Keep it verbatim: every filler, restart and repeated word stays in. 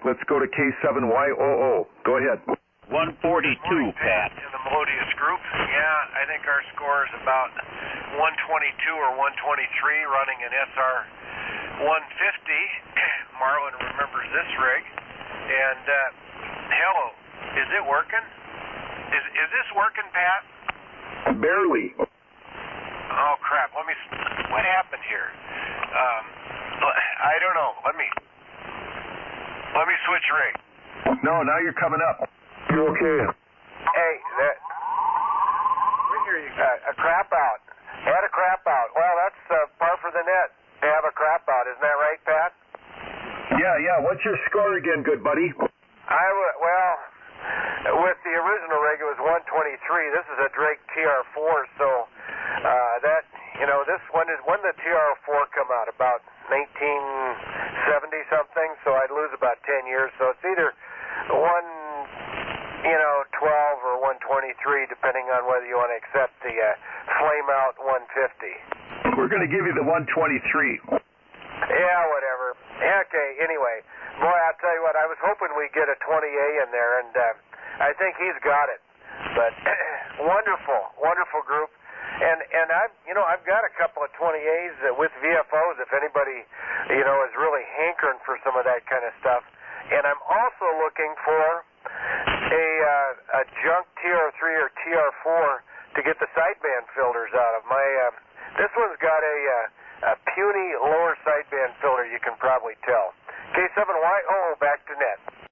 Let's go to K seven Y O O. Go ahead. one forty-two, Pat. In the Melodious group, yeah, I think our score is about one twenty-two or one twenty-three, running an S R one fifty. Marlin remembers this rig. And, uh, hello, is it working? Is is this working, Pat? Barely. Oh, crap. Let me, what happened here? Um, I don't know. Let me, let me switch rig. No, now you're coming up. You're okay. Hey, that, we hear you. Uh, a crap out. Had a crap out. Well, that's uh, par for the net to have a crap out. Isn't that right, Pat? Yeah, yeah. What's your score again, good buddy? I w- well, with the original rig, it was one twenty-three. This is a Drake T R four, so uh, that, you know, this one is when the T R four come out, about nineteen seventy something, so I'd lose about ten years. So it's either one, you know, twelve or one twenty-three, depending on whether you want to accept the uh, flame out one fifty. We're going to give you the one twenty-three. Yeah, whatever. Okay, anyway, boy, I'll tell you what, I was hoping we'd get a twenty A in there, and uh, I think he's got it. But wonderful, wonderful group. And and I've you know I've got a couple of twenty A's with V F Os if anybody you know is really hankering for some of that kind of stuff. And I'm also looking for a uh, a junk T R three or T R four to get the sideband filters out of. My uh, this one's got a uh, a puny lower sideband filter, you can probably tell. K seven Y O, back to net.